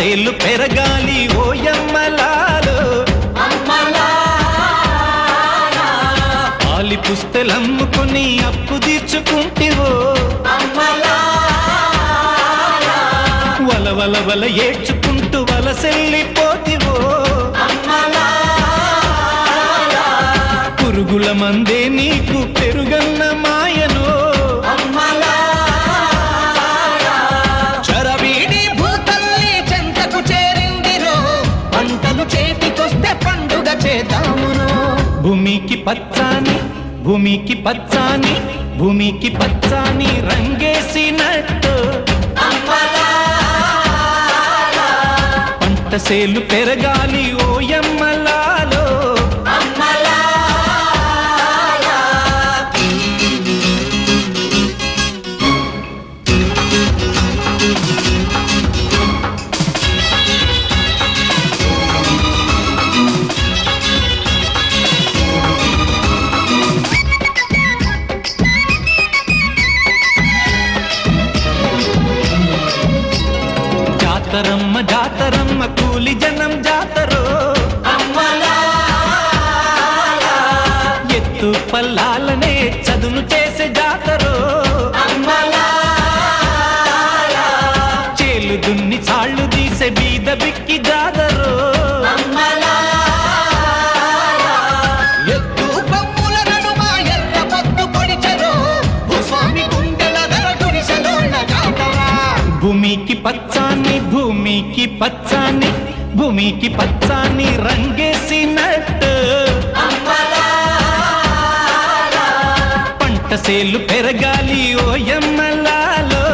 సేలు పెరగాలి ఓయమ్మలాలో పాలి పుస్తెలమ్ముకుని అప్పు తీర్చుకుంటివో వల వల ఏడ్చుకుంటూ వలసెల్లిపోతివో పురుగుల మందే నీకు పెరుగన్న మాయనో చరవీడి భూతల్లి చెంతకు చేరిందిరో పంటలు చేతికొస్తే పండుగ చేద్దామును భూమికి పచ్చాని భూమికి పచ్చాని భూమికి పచ్చాని రంగేసినట్టు పంట సేలు పెరగాలి ఓయమ్మలాలో జాతరమ్మ జాతరమ్మ కూలి జనం జాతరో ఎత్తు పల్లాలనే చదును చేసే జాతరో చేలు దున్ని చాళ్ళు తీసే బీద బిక్కి జాతరో ఎత్తు బొమ్ముల నడుమ ఎర్ర పొద్దు పొడిచెరో భూస్వామి గుండెల ధర గుడిసెలోన జాతర భూమికి పచ్చాని భూమికి పచ్చాని భూమికి పచ్చాని రంగేసినట్టు పంట సేలు పెరగాలి ఓయమ్మలాలో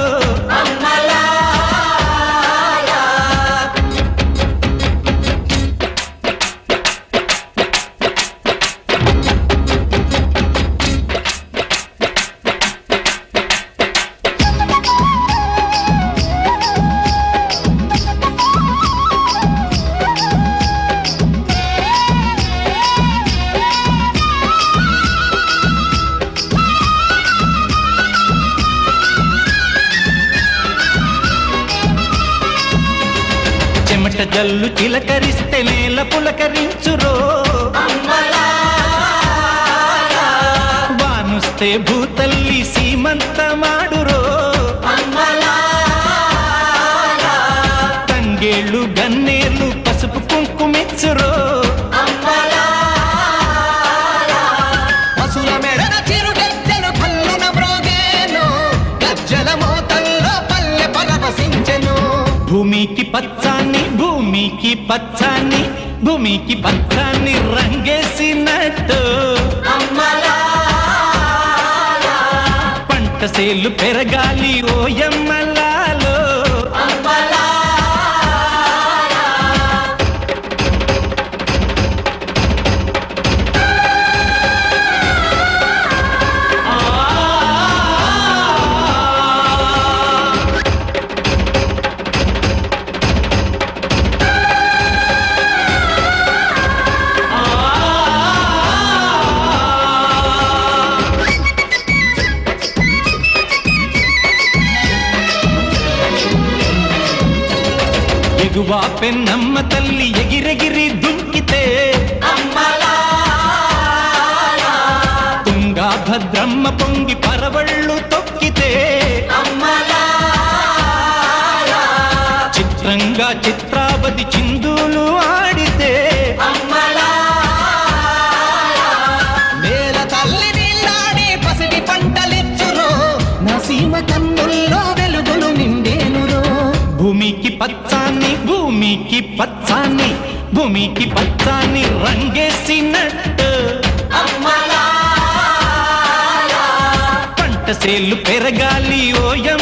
చెమట జల్లు చిలకరిస్తే నేల పులకరించురో వానుస్తే భూతల్లి సీమంతమాడురో తంగేళ్ళు గన్నేళ్ళు పసుపు కుంకుమిచ్చురో పశుల మెడన చిరుగజ్జలు కల్లున మ్రోగేను గజ్జల మోతల్లో పల్లె పరవశించెను భూమికి పచ్చాని భూమికి పచ్చాని భూమికి పచ్చాని రంగేసినట్టు పంట సేలు పెరగాలి ఓయమ్మలాలో ఎగువా పెన్నమ్మ తల్లి ఎగిరెగిరి దుంకితే తుంగా భద్రమ్మ పొంగి పరవళ్ళు తొక్కితే చిత్రంగా చిత్రావతి చిందులు ఆడితే నేల తల్లి నీళ్ళాడి పసిడి పంటలిచ్చురో నా సీమ కన్నుల్లో వెలుగులు నిండేనురో భూమికి పచ్చాని భూమికి పచ్చాని భూమికి పచ్చాని రంగేసినట్టు పంట సేలు పెరగాలి ఓయం